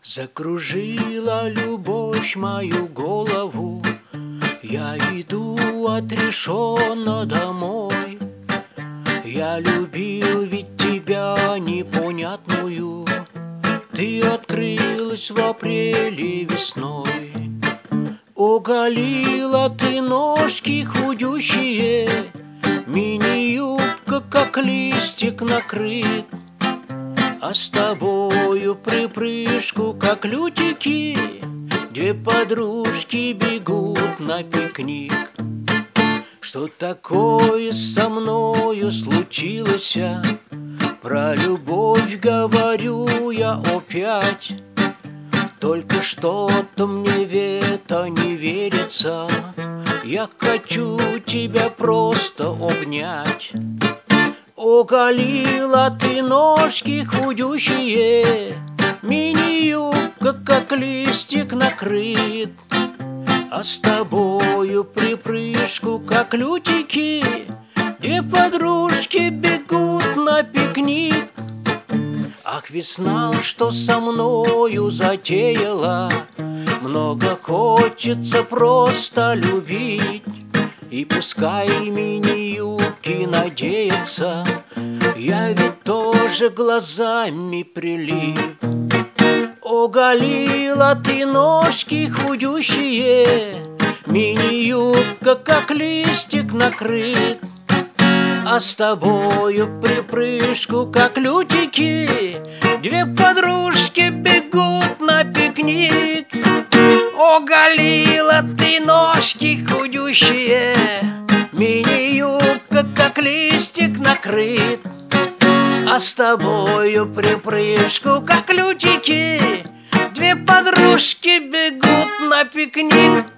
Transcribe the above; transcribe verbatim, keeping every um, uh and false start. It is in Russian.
Закружила любовь мою голову, я иду отрешенно домой. Я любил ведь тебя непонятную, ты открылась в апреле весной. Оголила ты ножки худющие, мини-юбка как листик накрыт. А с тобою припрыжку, как лютики, две подружки бегут на пикник. Что такое со мною случилось? Про любовь говорю я опять. Только что-то мне в это не верится, я хочу тебя просто обнять. Оголила ты ножки худющие, мини-юбка как листик накрыт. А с тобою припрыжку, как лютики, две подружки бегут на пикник. Ах, весна, что со мною затеяла, много хочется просто любить. И пускай мини-юбки надеются, я ведь тоже глазами прилип. Оголила ты ножки худющие, мини-юбка как листик накрыт. А с тобою припрыжку, как лютики, две подружки бегут на пикник. Оголила ты ножки худющие, мини-юбка как листик накрыт. А с тобою припрыжку, как лютики, две подружки бегут на пикник.